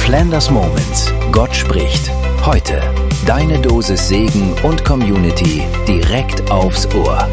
Flanders Moment. Gott spricht. Heute. Deine Dosis Segen und Community direkt aufs Ohr.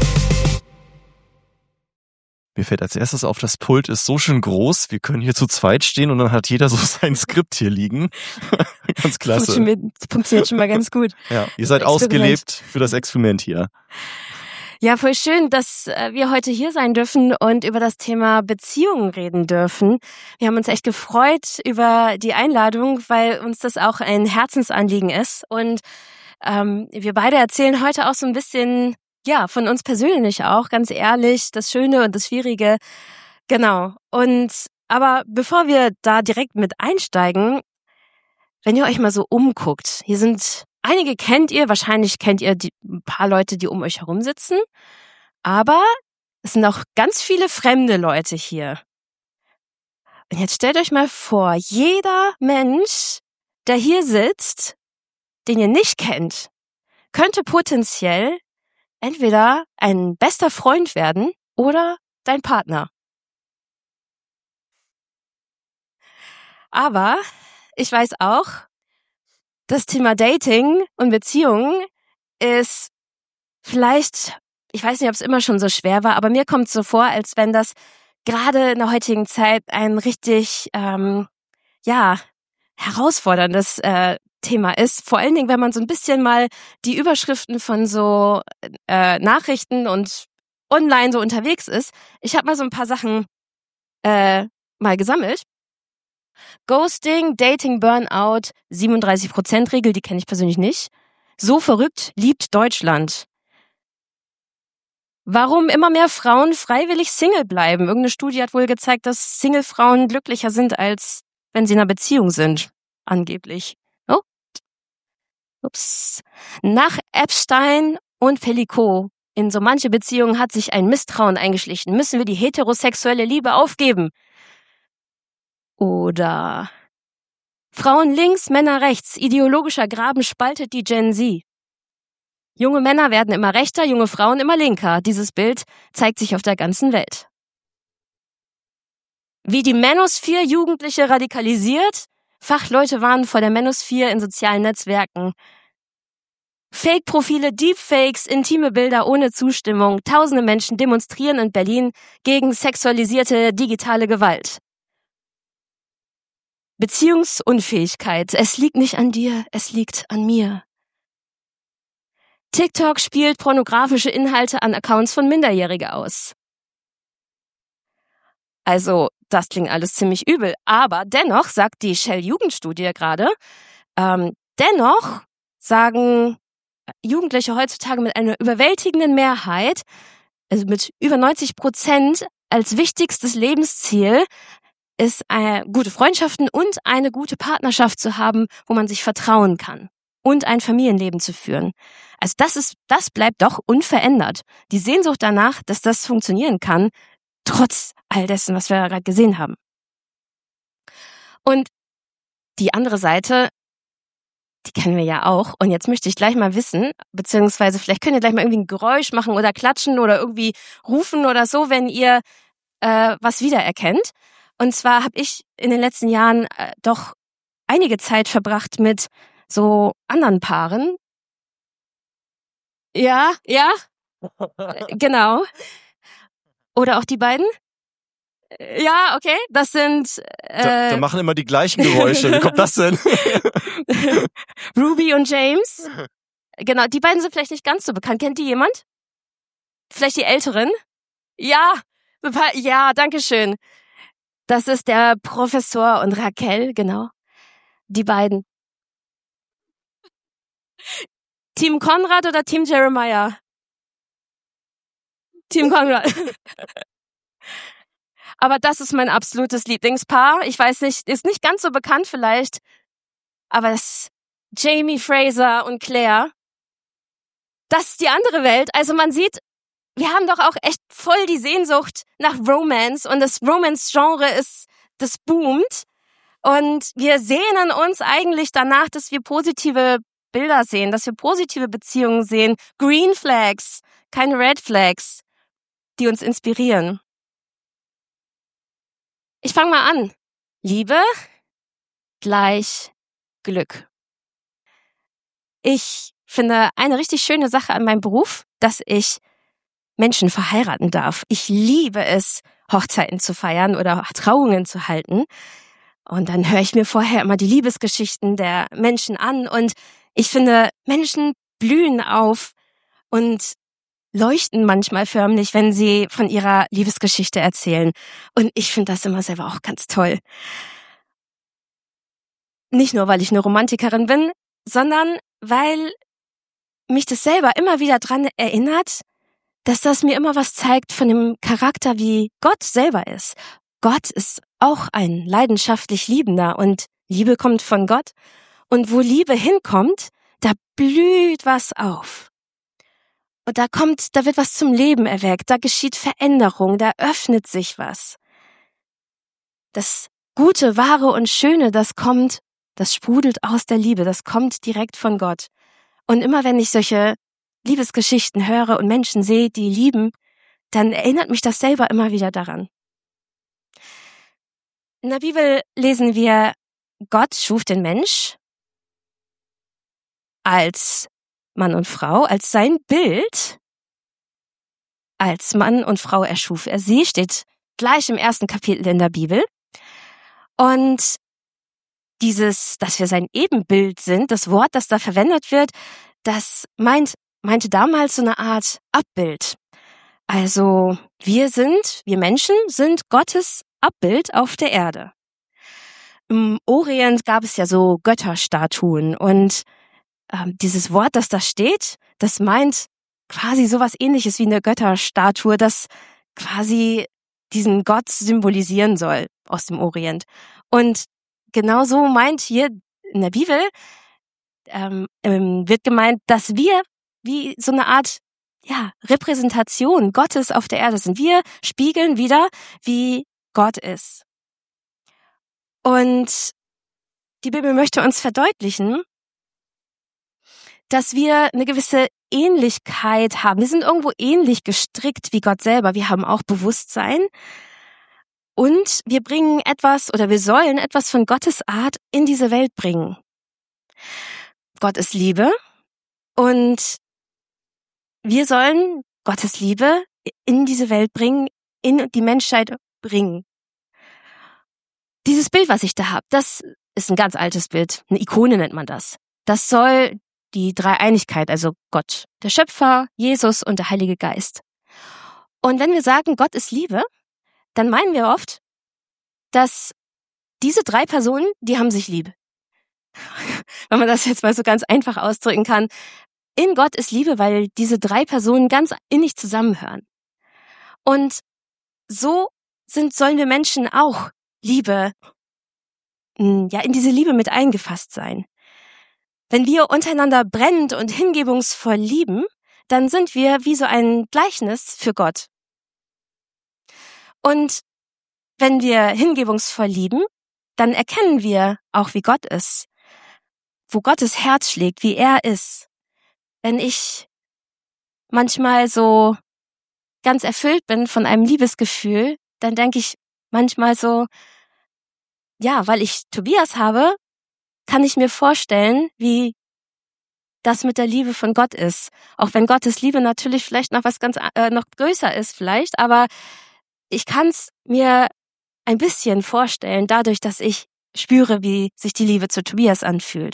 Mir fällt als erstes auf, das Pult ist so schön groß, wir können hier zu zweit stehen und dann hat jeder so sein Skript hier liegen. Ganz klasse. Funktioniert schon mal ganz gut. Ja, ihr seid ausgelebt für das Experiment hier. Ja, voll schön, dass wir heute hier sein dürfen und über das Thema Beziehungen reden dürfen. Wir haben uns echt gefreut über die Einladung, weil uns das auch ein Herzensanliegen ist. Und wir beide erzählen heute auch so ein bisschen, ja, von uns persönlich auch, ganz ehrlich, das Schöne und das Schwierige. Genau. Aber bevor wir da direkt mit einsteigen, wenn ihr euch mal so umguckt, hier sind einige wahrscheinlich kennt ihr ein paar Leute, die um euch herum sitzen, aber es sind auch ganz viele fremde Leute hier. Und jetzt stellt euch mal vor, jeder Mensch, der hier sitzt, den ihr nicht kennt, könnte potenziell entweder ein bester Freund werden oder dein Partner. Aber ich weiß auch, das Thema Dating und Beziehungen ist vielleicht, ich weiß nicht, ob es immer schon so schwer war, aber mir kommt es so vor, als wenn das gerade in der heutigen Zeit ein richtig, herausforderndes Thema ist. Vor allen Dingen, wenn man so ein bisschen mal die Überschriften von so Nachrichten und online so unterwegs ist. Ich habe mal so ein paar Sachen mal gesammelt. Ghosting, Dating, Burnout, 37%-Regel, die kenne ich persönlich nicht. So verrückt liebt Deutschland. Warum immer mehr Frauen freiwillig Single bleiben? Irgendeine Studie hat wohl gezeigt, dass Single-Frauen glücklicher sind, als wenn sie in einer Beziehung sind. Angeblich. Oh. Ups. Nach Epstein und Pellicot in so manche Beziehungen hat sich ein Misstrauen eingeschlichen. Müssen wir die heterosexuelle Liebe aufgeben? Oder Frauen links, Männer rechts. Ideologischer Graben spaltet die Gen Z. Junge Männer werden immer rechter, junge Frauen immer linker. Dieses Bild zeigt sich auf der ganzen Welt. Wie die Manosphere Jugendliche radikalisiert. Fachleute warnen vor der Manosphere in sozialen Netzwerken. Fake-Profile, Deepfakes, intime Bilder ohne Zustimmung. Tausende Menschen demonstrieren in Berlin gegen sexualisierte digitale Gewalt. Beziehungsunfähigkeit. Es liegt nicht an dir, es liegt an mir. TikTok spielt pornografische Inhalte an Accounts von Minderjährigen aus. Also, das klingt alles ziemlich übel. Aber dennoch, sagt die Shell-Jugendstudie gerade, dennoch sagen Jugendliche heutzutage mit einer überwältigenden Mehrheit, also mit über 90%, als wichtigstes Lebensziel ist gute Freundschaften und eine gute Partnerschaft zu haben, wo man sich vertrauen kann und ein Familienleben zu führen. Also das bleibt doch unverändert. Die Sehnsucht danach, dass das funktionieren kann, trotz all dessen, was wir gerade gesehen haben. Und die andere Seite, die kennen wir ja auch. Und jetzt möchte ich gleich mal wissen, beziehungsweise vielleicht könnt ihr gleich mal irgendwie ein Geräusch machen oder klatschen oder irgendwie rufen oder so, wenn ihr was wiedererkennt. Und zwar habe ich in den letzten Jahren doch einige Zeit verbracht mit so anderen Paaren. Ja, genau. Oder auch die beiden? Ja, okay, das sind... Da machen immer die gleichen Geräusche. Wie kommt das denn? Ruby und James. Genau, die beiden sind vielleicht nicht ganz so bekannt. Kennt die jemand? Vielleicht die Älteren? Ja, danke schön. Das ist der Professor und Raquel, genau. Die beiden. Team Konrad oder Team Jeremiah? Team Konrad. Aber das ist mein absolutes Lieblingspaar. Ich weiß nicht, ist nicht ganz so bekannt vielleicht, aber das ist Jamie Fraser und Claire. Das ist die andere Welt. Also man sieht, wir haben doch auch echt voll die Sehnsucht nach Romance und das Romance-Genre das boomt. Und wir sehnen uns eigentlich danach, dass wir positive Bilder sehen, dass wir positive Beziehungen sehen. Green Flags, keine Red Flags, die uns inspirieren. Ich fange mal an. Liebe, gleich Glück. Ich finde eine richtig schöne Sache an meinem Beruf, dass ich Menschen verheiraten darf. Ich liebe es, Hochzeiten zu feiern oder Trauungen zu halten. Und dann höre ich mir vorher immer die Liebesgeschichten der Menschen an und ich finde, Menschen blühen auf und leuchten manchmal förmlich, wenn sie von ihrer Liebesgeschichte erzählen. Und ich finde das immer selber auch ganz toll. Nicht nur, weil ich eine Romantikerin bin, sondern weil mich das selber immer wieder dran erinnert, dass das mir immer was zeigt von dem Charakter, wie Gott selber ist. Gott ist auch ein leidenschaftlich Liebender und Liebe kommt von Gott. Und wo Liebe hinkommt, da blüht was auf. Und da wird was zum Leben erweckt, da geschieht Veränderung, da öffnet sich was. Das Gute, Wahre und Schöne, das sprudelt aus der Liebe, das kommt direkt von Gott. Und immer wenn ich solche Liebesgeschichten höre und Menschen sehe, die lieben, dann erinnert mich das selber immer wieder daran. In der Bibel lesen wir, Gott schuf den Mensch als Mann und Frau, als sein Bild, als Mann und Frau erschuf er sie, steht gleich im ersten Kapitel in der Bibel. Und dass wir sein Ebenbild sind, das Wort, das da verwendet wird, das meinte damals so eine Art Abbild. Also wir Menschen sind Gottes Abbild auf der Erde. Im Orient gab es ja so Götterstatuen und dieses Wort, das da steht, das meint quasi sowas Ähnliches wie eine Götterstatue, das quasi diesen Gott symbolisieren soll aus dem Orient. Und genauso meint hier in der Bibel, wird gemeint, dass wir wie so eine Art Repräsentation Gottes auf der Erde sind. Wir spiegeln wieder, wie Gott ist. Und die Bibel möchte uns verdeutlichen, dass wir eine gewisse Ähnlichkeit haben. Wir sind irgendwo ähnlich gestrickt wie Gott selber. Wir haben auch Bewusstsein und wir bringen wir sollen etwas von Gottes Art in diese Welt bringen. Gott ist Liebe und wir sollen Gottes Liebe in diese Welt bringen, in die Menschheit bringen. Dieses Bild, was ich da habe, das ist ein ganz altes Bild. Eine Ikone nennt man das. Das soll die Dreieinigkeit, also Gott, der Schöpfer, Jesus und der Heilige Geist. Und wenn wir sagen, Gott ist Liebe, dann meinen wir oft, dass diese drei Personen, die haben sich lieb. Wenn man das jetzt mal so ganz einfach ausdrücken kann. In Gott ist Liebe, weil diese drei Personen ganz innig zusammenhören. Und so sollen wir Menschen auch in diese Liebe mit eingefasst sein. Wenn wir untereinander brennend und hingebungsvoll lieben, dann sind wir wie so ein Gleichnis für Gott. Und wenn wir hingebungsvoll lieben, dann erkennen wir auch, wie Gott ist, wo Gottes Herz schlägt, wie er ist. Wenn ich manchmal so ganz erfüllt bin von einem Liebesgefühl, dann denke ich manchmal so, weil ich Tobias habe, kann ich mir vorstellen, wie das mit der Liebe von Gott ist. Auch wenn Gottes Liebe natürlich vielleicht noch was ganz noch größer ist vielleicht, aber ich kann es mir ein bisschen vorstellen, dadurch, dass ich spüre, wie sich die Liebe zu Tobias anfühlt.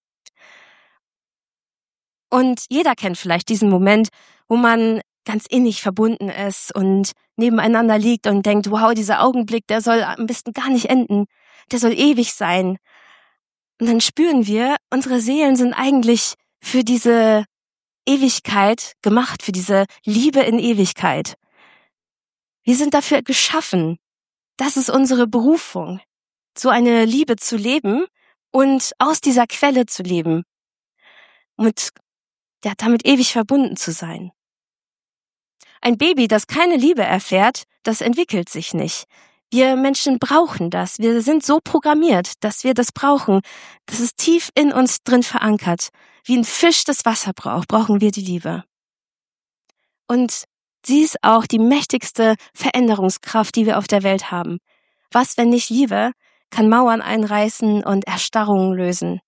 Und jeder kennt vielleicht diesen Moment, wo man ganz innig verbunden ist und nebeneinander liegt und denkt, wow, dieser Augenblick, der soll am besten gar nicht enden, der soll ewig sein. Und dann spüren wir, unsere Seelen sind eigentlich für diese Ewigkeit gemacht, für diese Liebe in Ewigkeit. Wir sind dafür geschaffen. Das ist unsere Berufung, so eine Liebe zu leben und aus dieser Quelle zu leben und damit ewig verbunden zu sein. Ein Baby, das keine Liebe erfährt, das entwickelt sich nicht. Wir Menschen brauchen das. Wir sind so programmiert, dass wir das brauchen. Das ist tief in uns drin verankert. Wie ein Fisch das Wasser braucht, brauchen wir die Liebe. Und sie ist auch die mächtigste Veränderungskraft, die wir auf der Welt haben. Was, wenn nicht Liebe kann Mauern einreißen und Erstarrungen lösen.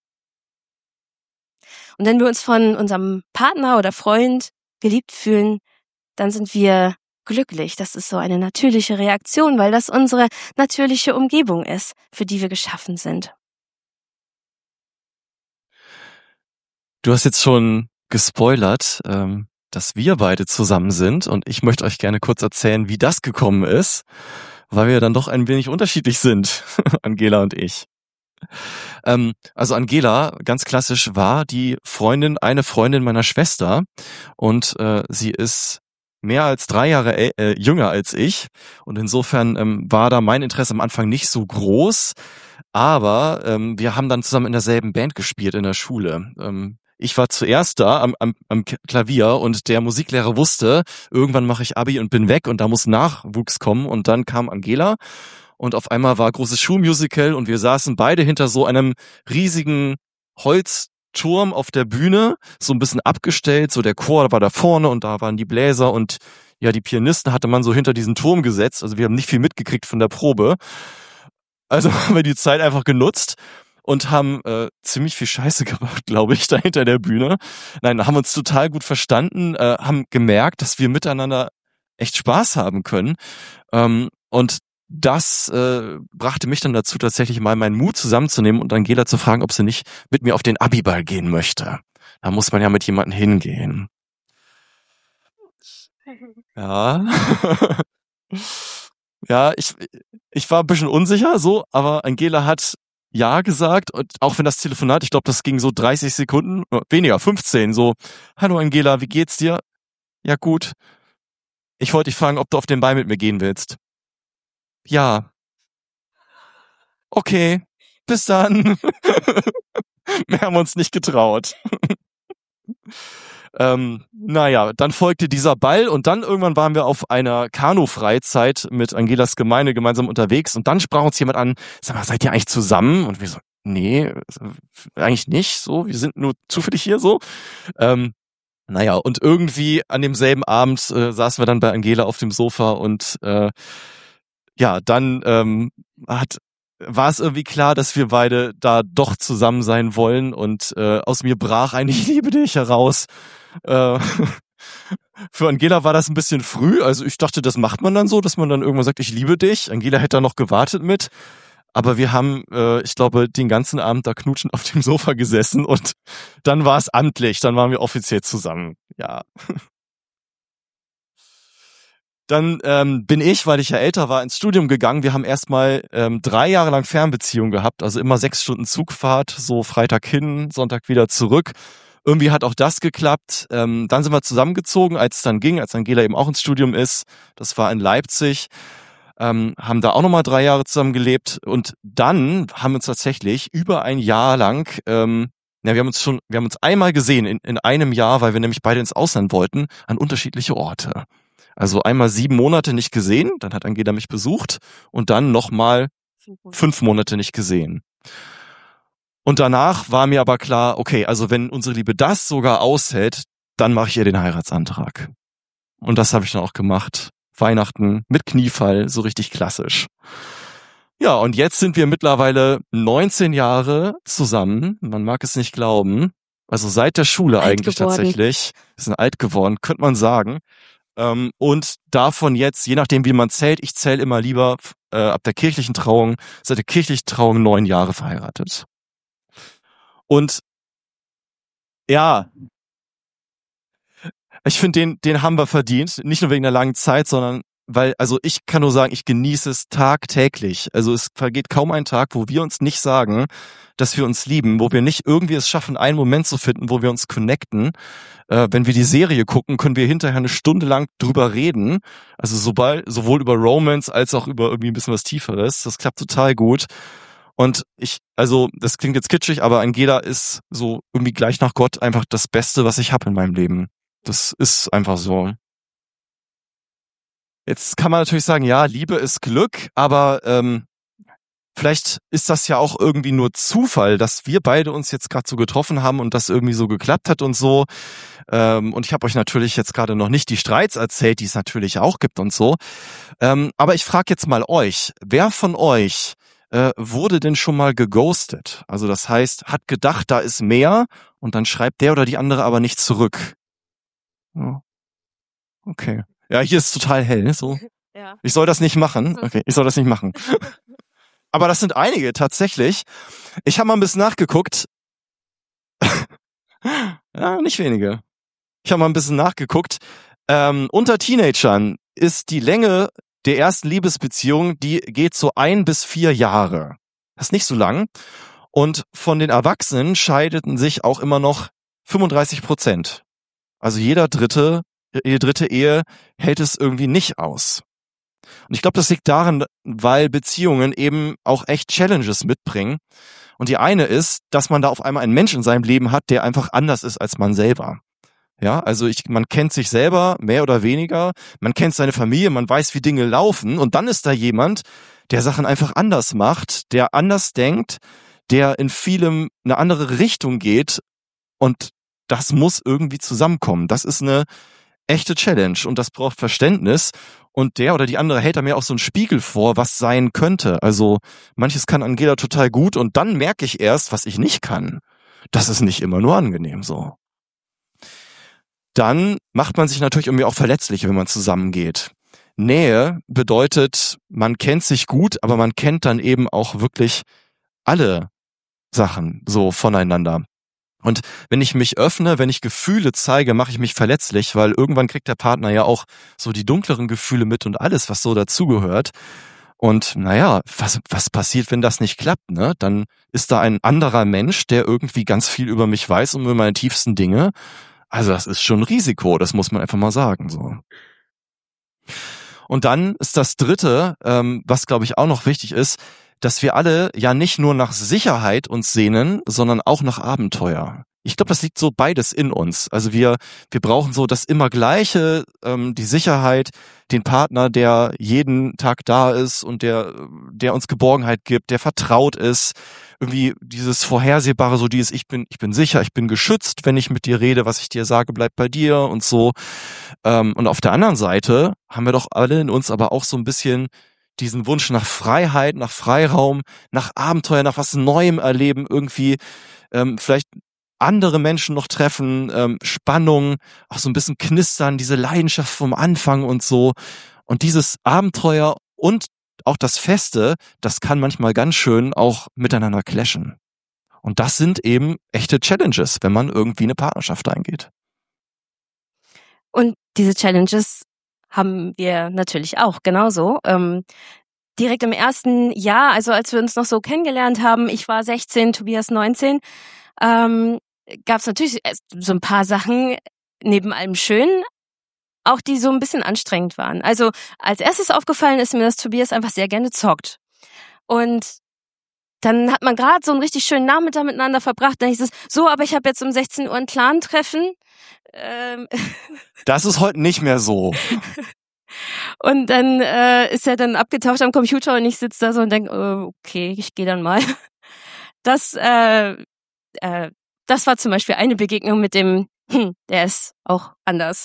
Und wenn wir uns von unserem Partner oder Freund geliebt fühlen, dann sind wir glücklich. Das ist so eine natürliche Reaktion, weil das unsere natürliche Umgebung ist, für die wir geschaffen sind. Du hast jetzt schon gespoilert, dass wir beide zusammen sind und ich möchte euch gerne kurz erzählen, wie das gekommen ist, weil wir dann doch ein wenig unterschiedlich sind, Angela und ich. Also Angela, ganz klassisch, war eine Freundin meiner Schwester und sie ist mehr als 3 Jahre jünger als ich und insofern war da mein Interesse am Anfang nicht so groß, aber wir haben dann zusammen in derselben Band gespielt in der Schule. Ich war zuerst da am Klavier und der Musiklehrer wusste, irgendwann mache ich Abi und bin weg und da muss Nachwuchs kommen und dann kam Angela und auf einmal war großes Schulmusical und wir saßen beide hinter so einem riesigen Holzturm auf der Bühne, so ein bisschen abgestellt, so der Chor war da vorne und da waren die Bläser und ja, die Pianisten hatte man so hinter diesen Turm gesetzt, also wir haben nicht viel mitgekriegt von der Probe. Also haben wir die Zeit einfach genutzt und haben ziemlich viel Scheiße gemacht, glaube ich, da hinter der Bühne. Nein, haben uns total gut verstanden, haben gemerkt, dass wir miteinander echt Spaß haben können. Und das brachte mich dann dazu, tatsächlich mal meinen Mut zusammenzunehmen und Angela zu fragen, ob sie nicht mit mir auf den Abiball gehen möchte. Da muss man ja mit jemandem hingehen. Ja. Ja, ich war ein bisschen unsicher, so, aber Angela hat ja gesagt und auch wenn das Telefonat, ich glaube, das ging so 30 Sekunden, weniger, 15, so, hallo Angela, wie geht's dir? Ja, gut. Ich wollte dich fragen, ob du auf den Ball mit mir gehen willst. Ja. Okay, bis dann. Mehr haben wir uns nicht getraut. Naja, dann folgte dieser Ball und dann irgendwann waren wir auf einer Kanu-Freizeit mit Angelas Gemeinde gemeinsam unterwegs und dann sprach uns jemand an, sag mal, seid ihr eigentlich zusammen? Und wir so, nee, eigentlich nicht, so, wir sind nur zufällig hier, so. Naja, und irgendwie an demselben Abend saßen wir dann bei Angela auf dem Sofa und ja, dann war es irgendwie klar, dass wir beide da doch zusammen sein wollen und aus mir brach ein Ich liebe dich heraus. Für Angela war das ein bisschen früh, also ich dachte, das macht man dann so, dass man dann irgendwann sagt, ich liebe dich. Angela hätte da noch gewartet mit, aber wir haben, ich glaube, den ganzen Abend da knutschend auf dem Sofa gesessen und dann war es amtlich, dann waren wir offiziell zusammen, ja. Dann bin ich, weil ich ja älter war, ins Studium gegangen. Wir haben erstmal 3 Jahre lang Fernbeziehung gehabt, also immer 6 Stunden Zugfahrt, so Freitag hin, Sonntag wieder zurück. Irgendwie hat auch das geklappt. Dann sind wir zusammengezogen, als es dann ging, als Angela eben auch ins Studium ist. Das war in Leipzig. Haben da auch nochmal 3 Jahre zusammen gelebt. Und dann haben wir uns tatsächlich über ein Jahr lang, wir haben uns einmal gesehen in einem Jahr, weil wir nämlich beide ins Ausland wollten, an unterschiedliche Orte. Also einmal 7 Monate nicht gesehen, dann hat Angela mich besucht und dann nochmal 5 Monate nicht gesehen. Und danach war mir aber klar, okay, also wenn unsere Liebe das sogar aushält, dann mache ich ihr den Heiratsantrag. Und das habe ich dann auch gemacht. Weihnachten mit Kniefall, so richtig klassisch. Ja, und jetzt sind wir mittlerweile 19 Jahre zusammen. Man mag es nicht glauben. Also seit der Schule eigentlich tatsächlich. Wir sind alt geworden, könnte man sagen. Und davon jetzt, je nachdem wie man zählt, ich zähle immer lieber ab der kirchlichen Trauung, seit der kirchlichen Trauung 9 Jahre verheiratet. Und ja, ich finde, den haben wir verdient, nicht nur wegen der langen Zeit, sondern weil, also ich kann nur sagen, ich genieße es tagtäglich. Also es vergeht kaum ein Tag, wo wir uns nicht sagen, dass wir uns lieben, wo wir nicht irgendwie es schaffen, einen Moment zu finden, wo wir uns connecten. Wenn wir die Serie gucken, können wir hinterher 1 Stunde lang drüber reden. Also sowohl über Romance als auch über irgendwie ein bisschen was Tieferes. Das klappt total gut. Und das klingt jetzt kitschig, aber Angela ist so irgendwie gleich nach Gott einfach das Beste, was ich habe in meinem Leben. Das ist einfach so. Jetzt kann man natürlich sagen, ja, Liebe ist Glück, aber vielleicht ist das ja auch irgendwie nur Zufall, dass wir beide uns jetzt gerade so getroffen haben und das irgendwie so geklappt hat und so. Und ich habe euch natürlich jetzt gerade noch nicht die Streits erzählt, die es natürlich auch gibt und so. Aber ich frage jetzt mal euch, wer von euch wurde denn schon mal geghostet? Also das heißt, hat gedacht, da ist mehr und dann schreibt der oder die andere aber nicht zurück. Oh. Okay. Ja, hier ist total hell. So. Ja. Ich soll das nicht machen. Okay, ich soll das nicht machen. Aber das sind einige tatsächlich. Ich habe mal ein bisschen nachgeguckt. Ja, nicht wenige. Ich habe mal ein bisschen nachgeguckt. Unter Teenagern ist die Länge der ersten Liebesbeziehung, die geht so 1 bis 4 Jahre. Das ist nicht so lang. Und von den Erwachsenen scheideten sich auch immer noch 35%. Also jede dritte Ehe hält es irgendwie nicht aus. Und ich glaube, das liegt daran, weil Beziehungen eben auch echt Challenges mitbringen. Und die eine ist, dass man da auf einmal einen Menschen in seinem Leben hat, der einfach anders ist als man selber. Ja, also man kennt sich selber mehr oder weniger, man kennt seine Familie, man weiß, wie Dinge laufen und dann ist da jemand, der Sachen einfach anders macht, der anders denkt, der in vielem eine andere Richtung geht und das muss irgendwie zusammenkommen. Das ist eine echte Challenge und das braucht Verständnis und der oder die andere hält da mir auch so einen Spiegel vor, was sein könnte. Also manches kann Angela total gut und dann merke ich erst, was ich nicht kann. Das ist nicht immer nur angenehm so. Dann macht man sich natürlich irgendwie auch verletzlich, wenn man zusammengeht. Nähe bedeutet, man kennt sich gut, aber man kennt dann eben auch wirklich alle Sachen so voneinander. Und wenn ich mich öffne, wenn ich Gefühle zeige, mache ich mich verletzlich, weil irgendwann kriegt der Partner ja auch so die dunkleren Gefühle mit und alles, was so dazugehört. Und naja, was passiert, wenn das nicht klappt, ne? Dann ist da ein anderer Mensch, der irgendwie ganz viel über mich weiß und über meine tiefsten Dinge. Also das ist schon ein Risiko, das muss man einfach mal sagen. So. Und dann ist das Dritte, was glaube ich auch noch wichtig ist, dass wir alle ja nicht nur nach Sicherheit uns sehnen, sondern auch nach Abenteuer. Ich glaube, das liegt so beides in uns. Also wir brauchen so das immer Gleiche, die Sicherheit, den Partner, der jeden Tag da ist und der uns Geborgenheit gibt, der vertraut ist. Irgendwie dieses Vorhersehbare, so dieses ich bin sicher, ich bin geschützt, wenn ich mit dir rede, was ich dir sage, bleibt bei dir und so. Und auf der anderen Seite haben wir doch alle in uns aber auch so ein bisschen diesen Wunsch nach Freiheit, nach Freiraum, nach Abenteuer, nach was Neuem erleben, irgendwie vielleicht andere Menschen noch treffen, Spannung, auch so ein bisschen knistern, diese Leidenschaft vom Anfang und so. Und dieses Abenteuer und auch das Feste, das kann manchmal ganz schön auch miteinander clashen. Und das sind eben echte Challenges, wenn man irgendwie eine Partnerschaft eingeht. Und diese Challenges haben wir natürlich auch genauso. Direkt im ersten Jahr, also als wir uns noch so kennengelernt haben, ich war 16, Tobias 19, gab es natürlich so ein paar Sachen neben allem Schönen, auch die so ein bisschen anstrengend waren. Also als erstes aufgefallen ist mir, dass Tobias einfach sehr gerne zockt. Und dann hat man gerade so einen richtig schönen Nachmittag miteinander verbracht. Dann hieß es, so, aber ich habe jetzt um 16 Uhr ein Clan-Treffen. Das ist heute nicht mehr so. Und dann ist er dann abgetaucht am Computer und ich sitze da so und denke, okay, ich gehe dann mal. Das war zum Beispiel eine Begegnung mit dem, der ist auch anders.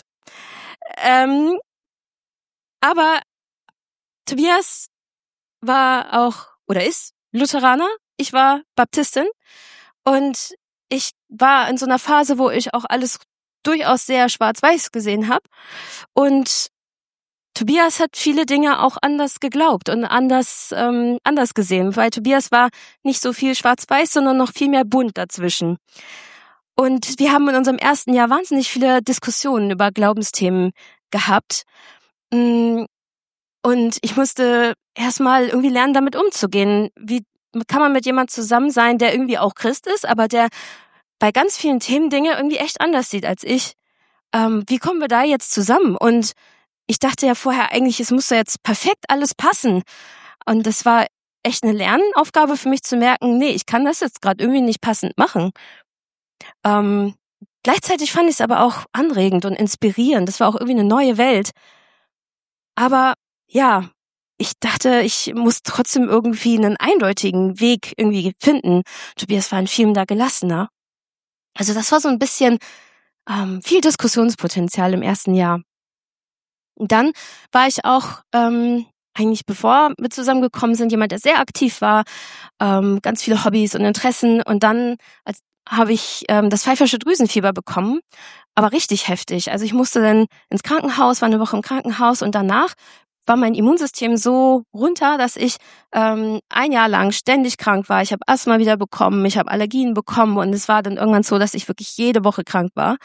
Aber Tobias war auch, oder ist Lutheraner. Ich war Baptistin und ich war in so einer Phase, wo ich auch alles durchaus sehr schwarz-weiß gesehen habe. Und Tobias hat viele Dinge auch anders geglaubt und anders gesehen, weil Tobias war nicht so viel schwarz-weiß, sondern noch viel mehr bunt dazwischen. Und wir haben in unserem ersten Jahr wahnsinnig viele Diskussionen über Glaubensthemen gehabt. Und ich musste erstmal irgendwie lernen, damit umzugehen. Wie kann man mit jemand zusammen sein, der irgendwie auch Christ ist, aber der bei ganz vielen Themen Dinge irgendwie echt anders sieht als ich? Wie kommen wir da jetzt zusammen? Und ich dachte ja vorher eigentlich, es muss ja jetzt perfekt alles passen. Und das war echt eine Lernaufgabe für mich zu merken, nee, ich kann das jetzt gerade irgendwie nicht passend machen. Gleichzeitig fand ich es aber auch anregend und inspirierend. Das war auch irgendwie eine neue Welt. Aber ja, ich dachte, ich muss trotzdem irgendwie einen eindeutigen Weg irgendwie finden. Tobias war in vielem da gelassener. Also das war so ein bisschen viel Diskussionspotenzial im ersten Jahr. Und dann war ich auch eigentlich bevor wir zusammengekommen sind, jemand, der sehr aktiv war, ganz viele Hobbys und Interessen. Und dann habe ich das pfeifersche Drüsenfieber bekommen, aber richtig heftig. Also ich musste dann ins Krankenhaus, war eine Woche im Krankenhaus und danach war mein Immunsystem so runter, dass ich 1 Jahr lang ständig krank war. Ich habe Asthma wieder bekommen, ich habe Allergien bekommen und es war dann irgendwann so, dass ich wirklich jede Woche krank war.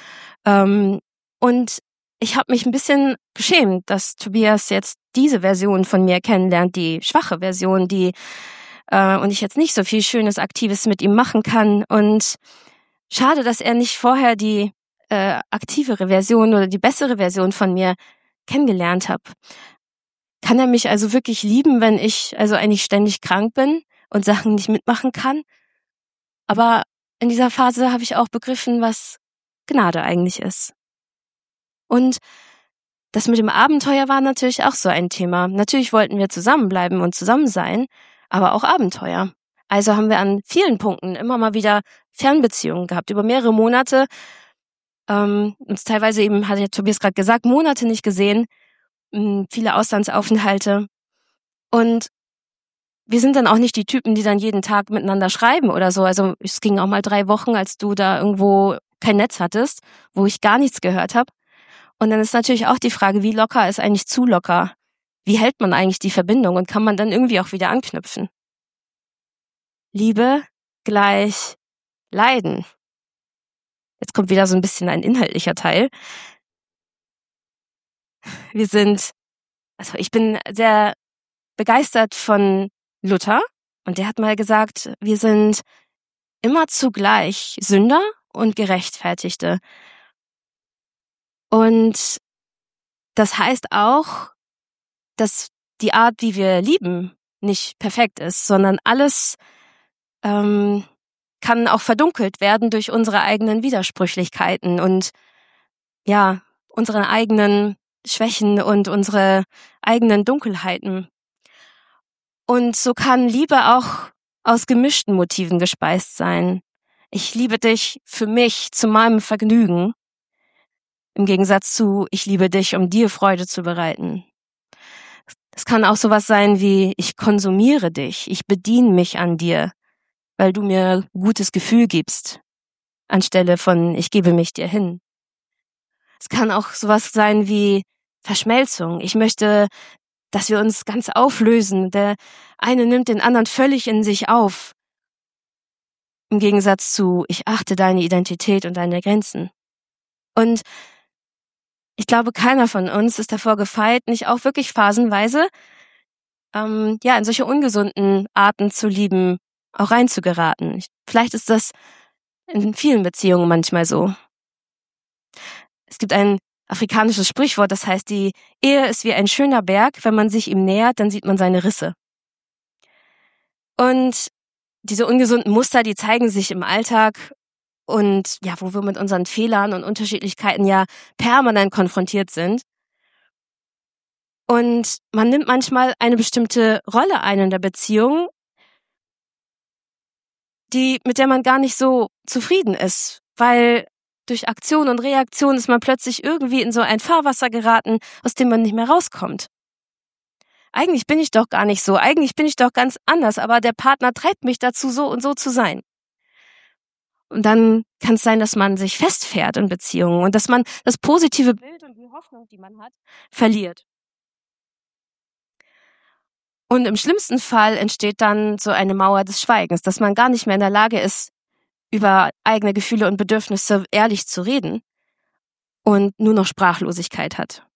Und ich habe mich ein bisschen geschämt, dass Tobias jetzt diese Version von mir kennenlernt, die schwache Version, und ich jetzt nicht so viel Schönes, Aktives mit ihm machen kann. Und schade, dass er nicht vorher die aktivere Version oder die bessere Version von mir kennengelernt hat. Kann er mich also wirklich lieben, wenn ich also eigentlich ständig krank bin und Sachen nicht mitmachen kann? Aber in dieser Phase habe ich auch begriffen, was Gnade eigentlich ist. Und das mit dem Abenteuer war natürlich auch so ein Thema. Natürlich wollten wir zusammenbleiben und zusammen sein, aber auch Abenteuer. Also haben wir an vielen Punkten immer mal wieder Fernbeziehungen gehabt, über mehrere Monate. Uns teilweise eben, hat ja Tobias gerade gesagt, Monate nicht gesehen, viele Auslandsaufenthalte. Und wir sind dann auch nicht die Typen, die dann jeden Tag miteinander schreiben oder so. Also es ging auch mal 3 Wochen, als du da irgendwo kein Netz hattest, wo ich gar nichts gehört habe. Und dann ist natürlich auch die Frage, wie locker ist eigentlich zu locker? Wie hält man eigentlich die Verbindung und kann man dann irgendwie auch wieder anknüpfen? Liebe gleich Leiden. Jetzt kommt wieder so ein bisschen ein inhaltlicher Teil. Ich bin sehr begeistert von Luther und der hat mal gesagt, wir sind immer zugleich Sünder und Gerechtfertigte. Und das heißt auch, dass die Art, wie wir lieben, nicht perfekt ist, sondern alles kann auch verdunkelt werden durch unsere eigenen Widersprüchlichkeiten und ja, unsere eigenen Schwächen und unsere eigenen Dunkelheiten. Und so kann Liebe auch aus gemischten Motiven gespeist sein. Ich liebe dich für mich, zu meinem Vergnügen. Im Gegensatz zu, ich liebe dich, um dir Freude zu bereiten. Es kann auch sowas sein wie, ich konsumiere dich, ich bediene mich an dir, weil du mir ein gutes Gefühl gibst, anstelle von, ich gebe mich dir hin. Es kann auch sowas sein wie Verschmelzung. Ich möchte, dass wir uns ganz auflösen. Der eine nimmt den anderen völlig in sich auf. Im Gegensatz zu, ich achte deine Identität und deine Grenzen. Und ich glaube, keiner von uns ist davor gefeit, nicht auch wirklich phasenweise in solche ungesunden Arten zu lieben, auch reinzugeraten. Vielleicht ist das in vielen Beziehungen manchmal so. Es gibt ein afrikanisches Sprichwort, das heißt, die Ehe ist wie ein schöner Berg, wenn man sich ihm nähert, dann sieht man seine Risse. Und diese ungesunden Muster, die zeigen sich im Alltag und ja, wo wir mit unseren Fehlern und Unterschiedlichkeiten ja permanent konfrontiert sind. Und man nimmt manchmal eine bestimmte Rolle ein in der Beziehung, mit der man gar nicht so zufrieden ist, weil durch Aktion und Reaktion ist man plötzlich irgendwie in so ein Fahrwasser geraten, aus dem man nicht mehr rauskommt. Eigentlich bin ich doch gar nicht so, eigentlich bin ich doch ganz anders, aber der Partner treibt mich dazu, so und so zu sein. Und dann kann es sein, dass man sich festfährt in Beziehungen und dass man das positive Bild und die Hoffnung, die man hat, verliert. Und im schlimmsten Fall entsteht dann so eine Mauer des Schweigens, dass man gar nicht mehr in der Lage ist, über eigene Gefühle und Bedürfnisse ehrlich zu reden und nur noch Sprachlosigkeit hat.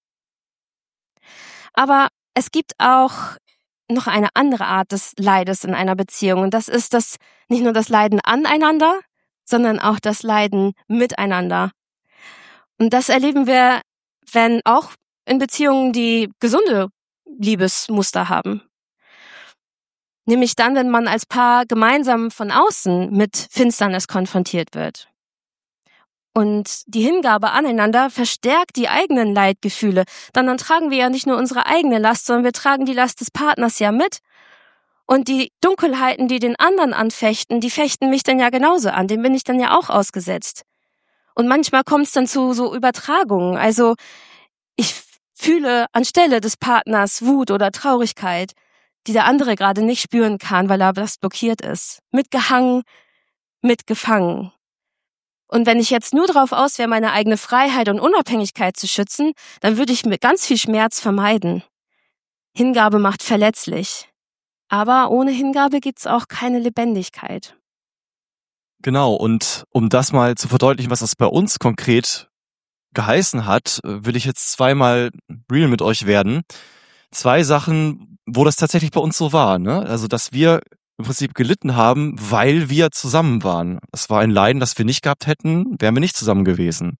Aber es gibt auch noch eine andere Art des Leides in einer Beziehung und das ist nicht nur das Leiden aneinander, sondern auch das Leiden miteinander. Und das erleben wir, wenn auch in Beziehungen, die gesunde Liebesmuster haben. Nämlich dann, wenn man als Paar gemeinsam von außen mit Finsternis konfrontiert wird. Und die Hingabe aneinander verstärkt die eigenen Leidgefühle. Dann tragen wir ja nicht nur unsere eigene Last, sondern wir tragen die Last des Partners ja mit. Und die Dunkelheiten, die den anderen anfechten, die fechten mich dann ja genauso an. Dem bin ich dann ja auch ausgesetzt. Und manchmal kommt es dann zu so Übertragungen. Also ich Fühle anstelle des Partners Wut oder Traurigkeit, die der andere gerade nicht spüren kann, weil er das blockiert ist. Mitgehangen, mitgefangen. Und wenn ich jetzt nur darauf aus wäre, meine eigene Freiheit und Unabhängigkeit zu schützen, dann würde ich mir ganz viel Schmerz vermeiden. Hingabe macht verletzlich. Aber ohne Hingabe gibt's auch keine Lebendigkeit. Genau, und um das mal zu verdeutlichen, was das bei uns konkret geheißen hat, will ich jetzt zweimal real mit euch werden. 2 Sachen, wo das tatsächlich bei uns so war, ne? Also, dass wir im Prinzip gelitten haben, weil wir zusammen waren. Es war ein Leiden, das wir nicht gehabt hätten, wären wir nicht zusammen gewesen.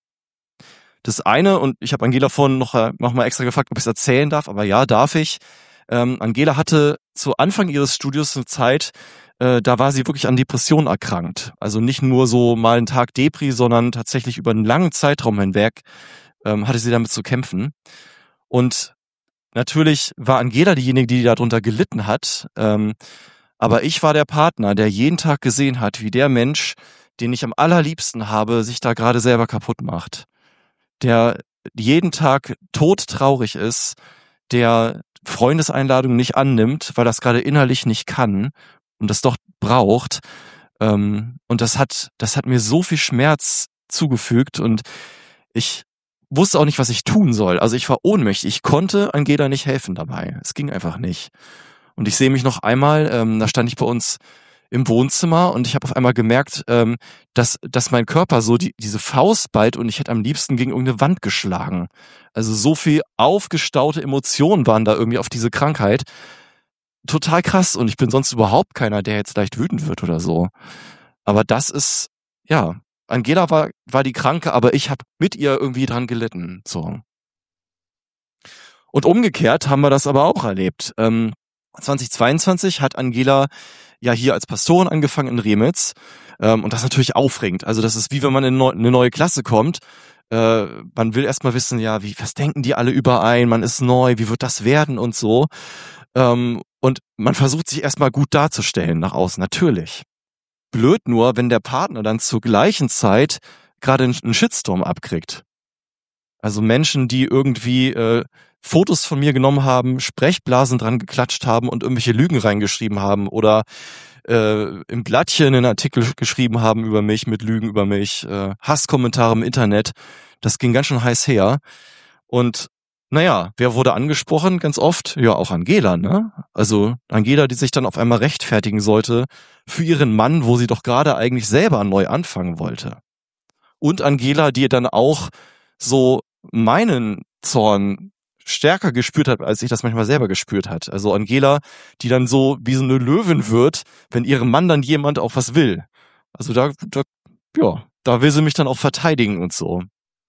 Das eine, und ich habe Angela vorhin noch mal extra gefragt, ob ich es erzählen darf, aber ja, darf ich. Angela hatte zu Anfang ihres Studiums eine Zeit, da war sie wirklich an Depressionen erkrankt. Also nicht nur so mal einen Tag Depri, sondern tatsächlich über einen langen Zeitraum hinweg hatte sie damit zu kämpfen. Und natürlich war Angela diejenige, die darunter gelitten hat, aber ich war der Partner, der jeden Tag gesehen hat, wie der Mensch, den ich am allerliebsten habe, sich da gerade selber kaputt macht. Der jeden Tag todtraurig ist, der Freundeseinladungen nicht annimmt, weil das gerade innerlich nicht kann und das doch braucht. Und das hat mir so viel Schmerz zugefügt und ich wusste auch nicht, was ich tun soll. Also ich war ohnmächtig. Ich konnte Angela nicht helfen dabei. Es ging einfach nicht. Und ich sehe mich noch einmal, da stand ich bei uns im Wohnzimmer und ich habe auf einmal gemerkt, dass mein Körper so diese Faust ballt und ich hätte am liebsten gegen irgendeine Wand geschlagen. Also so viel aufgestaute Emotionen waren da irgendwie auf diese Krankheit. Total krass und ich bin sonst überhaupt keiner, der jetzt leicht wütend wird oder so. Aber das ist, ja, Angela war die Kranke, aber ich habe mit ihr irgendwie dran gelitten. So. Und umgekehrt haben wir das aber auch erlebt. 2022 hat Angela ja hier als Pastorin angefangen in Remitz. Und das ist natürlich aufregend. Also das ist wie wenn man in eine neue Klasse kommt. Man will erstmal wissen, ja, was denken die alle überein? Man ist neu, wie wird das werden und so. Und man versucht sich erstmal gut darzustellen nach außen, natürlich. Blöd nur, wenn der Partner dann zur gleichen Zeit gerade einen Shitstorm abkriegt. Also Menschen, die irgendwie Fotos von mir genommen haben, Sprechblasen dran geklatscht haben und irgendwelche Lügen reingeschrieben haben oder im Blattchen einen Artikel geschrieben haben über mich, mit Lügen über mich, Hasskommentare im Internet. Das ging ganz schön heiß her. Und naja, wer wurde angesprochen? Ganz oft, ja, auch Angela, ne? Also Angela, die sich dann auf einmal rechtfertigen sollte für ihren Mann, wo sie doch gerade eigentlich selber neu anfangen wollte. Und Angela, die dann auch so meinen Zorn stärker gespürt hat, als ich das manchmal selber gespürt hat. Also Angela, die dann so wie so eine Löwin wird, wenn ihrem Mann dann jemand auch was will. Also da will sie mich dann auch verteidigen und so.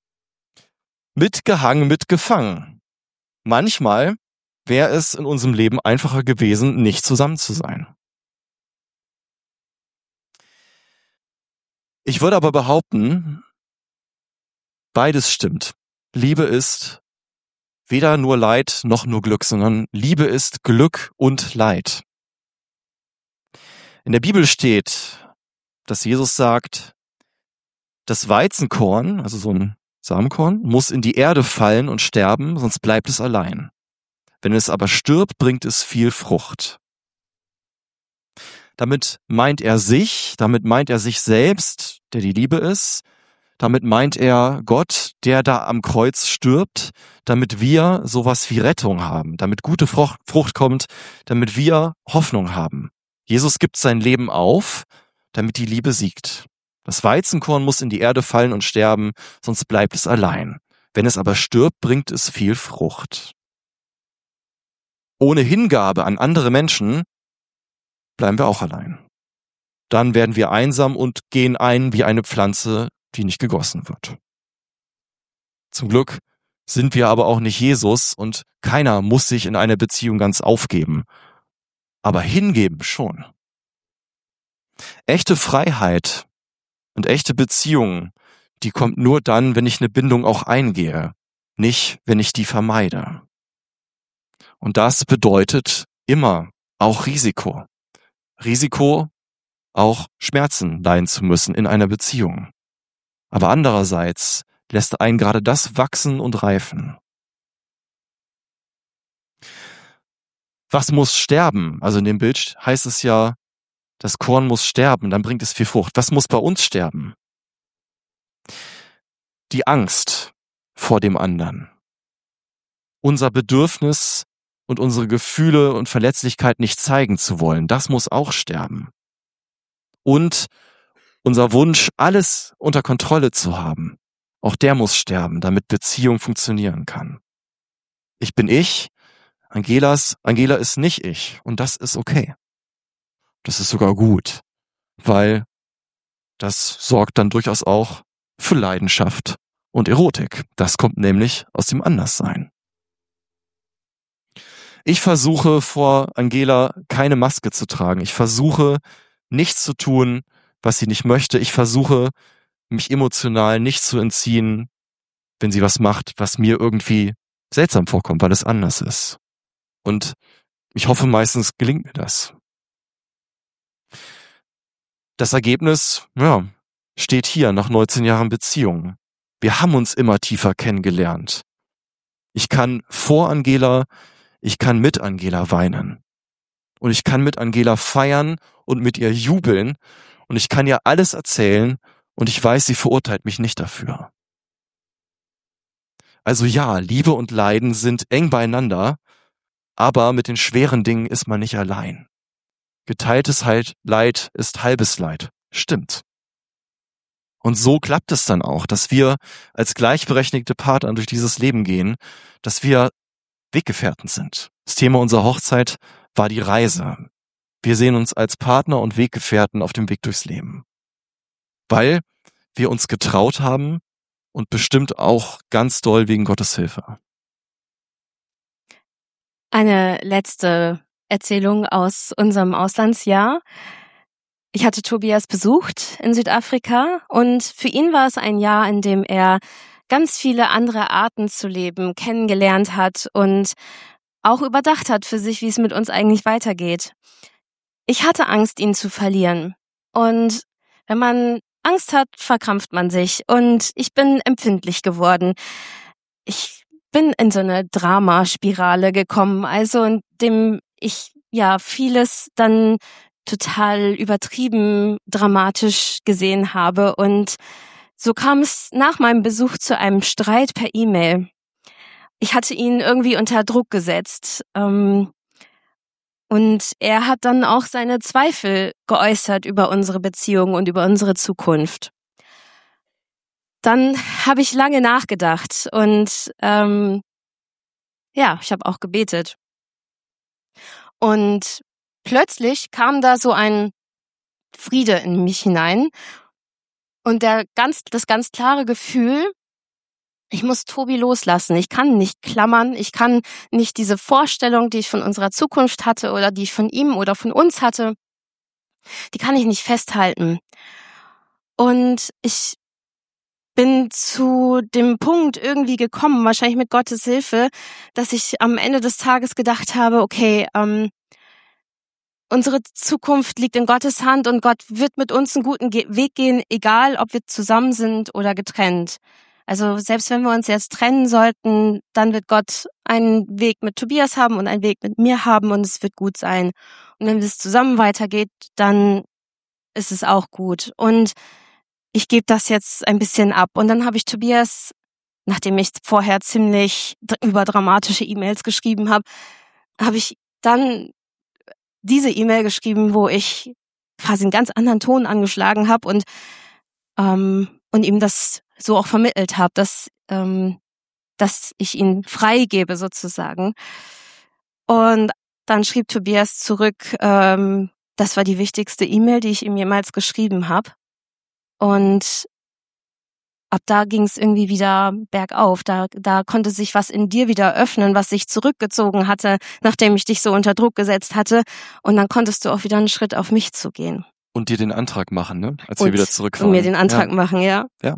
Mitgehangen, mitgefangen. Manchmal wäre es in unserem Leben einfacher gewesen, nicht zusammen zu sein. Ich würde aber behaupten, beides stimmt. Liebe ist weder nur Leid noch nur Glück, sondern Liebe ist Glück und Leid. In der Bibel steht, dass Jesus sagt, das Weizenkorn, also so ein Samenkorn, muss in die Erde fallen und sterben, sonst bleibt es allein. Wenn es aber stirbt, bringt es viel Frucht. Damit meint er sich selbst, der die Liebe ist. Damit meint er Gott, der da am Kreuz stirbt, damit wir sowas wie Rettung haben, damit gute Frucht kommt, damit wir Hoffnung haben. Jesus gibt sein Leben auf, damit die Liebe siegt. Das Weizenkorn muss in die Erde fallen und sterben, sonst bleibt es allein. Wenn es aber stirbt, bringt es viel Frucht. Ohne Hingabe an andere Menschen bleiben wir auch allein. Dann werden wir einsam und gehen ein wie eine Pflanze, die nicht gegossen wird. Zum Glück sind wir aber auch nicht Jesus und keiner muss sich in einer Beziehung ganz aufgeben. Aber hingeben schon. Echte Freiheit und echte Beziehung, die kommt nur dann, wenn ich eine Bindung auch eingehe, nicht, wenn ich die vermeide. Und das bedeutet immer auch Risiko. Risiko, auch Schmerzen leiden zu müssen in einer Beziehung. Aber andererseits lässt einen gerade das wachsen und reifen. Was muss sterben? Also in dem Bild heißt es ja, das Korn muss sterben, dann bringt es viel Frucht. Was muss bei uns sterben? Die Angst vor dem anderen. Unser Bedürfnis und unsere Gefühle und Verletzlichkeit nicht zeigen zu wollen, das muss auch sterben. Und unser Wunsch, alles unter Kontrolle zu haben, auch der muss sterben, damit Beziehung funktionieren kann. Ich bin ich, Angela ist nicht ich und das ist okay. Das ist sogar gut, weil das sorgt dann durchaus auch für Leidenschaft und Erotik. Das kommt nämlich aus dem Anderssein. Ich versuche vor Angela keine Maske zu tragen. Ich versuche nichts zu tun, was sie nicht möchte. Ich versuche mich emotional nicht zu entziehen, wenn sie was macht, was mir irgendwie seltsam vorkommt, weil es anders ist. Und ich hoffe, meistens gelingt mir das. Das Ergebnis, steht hier nach 19 Jahren Beziehung. Wir haben uns immer tiefer kennengelernt. Ich kann vor Angela, ich kann mit Angela weinen. Und ich kann mit Angela feiern und mit ihr jubeln. Und ich kann ihr alles erzählen und ich weiß, sie verurteilt mich nicht dafür. Also ja, Liebe und Leiden sind eng beieinander, aber mit den schweren Dingen ist man nicht allein. Geteiltes Leid ist halbes Leid. Stimmt. Und so klappt es dann auch, dass wir als gleichberechtigte Partner durch dieses Leben gehen, dass wir Weggefährten sind. Das Thema unserer Hochzeit war die Reise. Wir sehen uns als Partner und Weggefährten auf dem Weg durchs Leben. Weil wir uns getraut haben und bestimmt auch ganz doll wegen Gottes Hilfe. Eine letzte Erzählung aus unserem Auslandsjahr. Ich hatte Tobias besucht in Südafrika und für ihn war es ein Jahr, in dem er ganz viele andere Arten zu leben kennengelernt hat und auch überdacht hat für sich, wie es mit uns eigentlich weitergeht. Ich hatte Angst, ihn zu verlieren. Und wenn man Angst hat, verkrampft man sich. Und ich bin empfindlich geworden. Ich bin in so eine Dramaspirale gekommen, also in dem ich vieles dann total übertrieben dramatisch gesehen habe. Und so kam es nach meinem Besuch zu einem Streit per E-Mail. Ich hatte ihn irgendwie unter Druck gesetzt. Und er hat dann auch seine Zweifel geäußert über unsere Beziehung und über unsere Zukunft. Dann habe ich lange nachgedacht und ich habe auch gebetet. Und plötzlich kam da so ein Friede in mich hinein und das ganz klare Gefühl, ich muss Tobi loslassen. Ich kann nicht klammern. Ich kann nicht diese Vorstellung, die ich von unserer Zukunft hatte oder die ich von ihm oder von uns hatte, die kann ich nicht festhalten. Und ich bin zu dem Punkt irgendwie gekommen, wahrscheinlich mit Gottes Hilfe, dass ich am Ende des Tages gedacht habe, okay, unsere Zukunft liegt in Gottes Hand und Gott wird mit uns einen guten Weg gehen, egal ob wir zusammen sind oder getrennt. Also selbst wenn wir uns jetzt trennen sollten, dann wird Gott einen Weg mit Tobias haben und einen Weg mit mir haben und es wird gut sein. Und wenn es zusammen weitergeht, dann ist es auch gut. Und ich gebe das jetzt ein bisschen ab. Und dann habe ich Tobias, nachdem ich vorher ziemlich überdramatische E-Mails geschrieben habe ich dann diese E-Mail geschrieben, wo ich quasi einen ganz anderen Ton angeschlagen habe und ihm das so auch vermittelt habe, dass ich ihn freigebe sozusagen. Und dann schrieb Tobias zurück, das war die wichtigste E-Mail, die ich ihm jemals geschrieben habe. Und ab da ging es irgendwie wieder bergauf. Da konnte sich was in dir wieder öffnen, was sich zurückgezogen hatte, nachdem ich dich so unter Druck gesetzt hatte. Und dann konntest du auch wieder einen Schritt auf mich zu gehen. Und dir den Antrag machen, ne? Als wir wieder zurück waren. Und mir den Antrag machen, ja. Ja.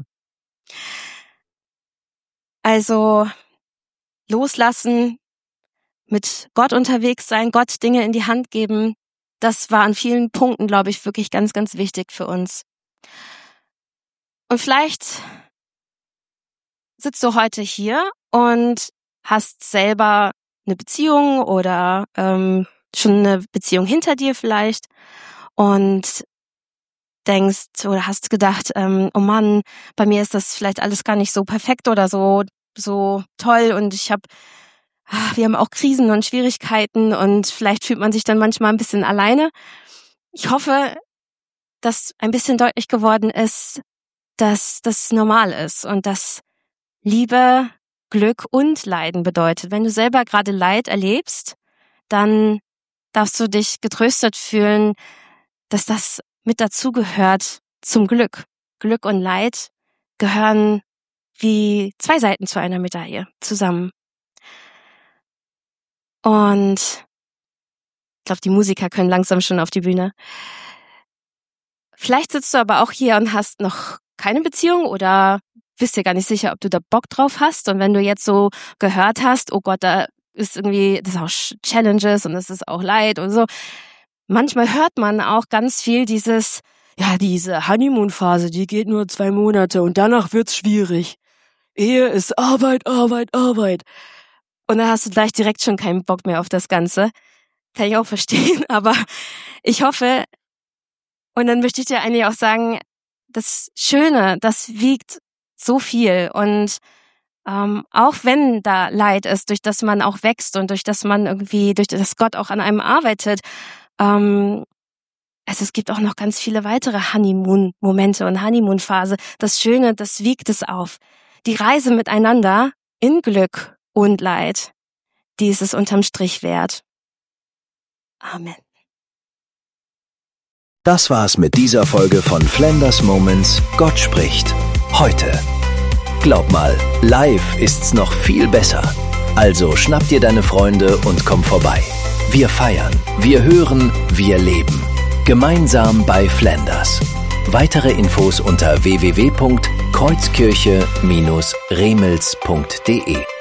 Also loslassen, mit Gott unterwegs sein, Gott Dinge in die Hand geben, das war an vielen Punkten, glaube ich, wirklich ganz, ganz wichtig für uns. Und vielleicht sitzt du heute hier und hast selber eine Beziehung oder schon eine Beziehung hinter dir vielleicht und denkst oder hast gedacht, oh Mann, bei mir ist das vielleicht alles gar nicht so perfekt oder so toll und wir haben auch Krisen und Schwierigkeiten und vielleicht fühlt man sich dann manchmal ein bisschen alleine. Ich hoffe, dass ein bisschen deutlich geworden ist, dass das normal ist und dass Liebe, Glück und Leiden bedeutet. Wenn du selber gerade Leid erlebst, dann darfst du dich getröstet fühlen, dass das mit dazugehört zum Glück. Glück und Leid gehören wie zwei Seiten zu einer Medaille zusammen. Und ich glaube, die Musiker können langsam schon auf die Bühne. Vielleicht sitzt du aber auch hier und hast noch keine Beziehung oder bist dir gar nicht sicher, ob du da Bock drauf hast. Und wenn du jetzt so gehört hast, oh Gott, das ist auch Challenges und es ist auch Leid und so. Manchmal hört man auch ganz viel diese Honeymoon-Phase, die geht nur 2 Monate und danach wird's schwierig. Ehe ist Arbeit, Arbeit, Arbeit. Und dann hast du gleich direkt schon keinen Bock mehr auf das Ganze. Kann ich auch verstehen, aber ich hoffe, und dann möchte ich dir eigentlich auch sagen, das Schöne, das wiegt so viel und auch wenn da Leid ist, durch das man auch wächst und durch das Gott auch an einem arbeitet, es gibt auch noch ganz viele weitere Honeymoon-Momente und Honeymoon-Phase. Das Schöne, das wiegt es auf. Die Reise miteinander in Glück und Leid, die ist es unterm Strich wert. Amen. Das war's mit dieser Folge von Flanders Moments Gott spricht. Heute. Glaub mal, live ist's noch viel besser. Also schnapp dir deine Freunde und komm vorbei. Wir feiern, wir hören, wir leben. Gemeinsam bei Flanders. Weitere Infos unter www.kreuzkirche-remels.de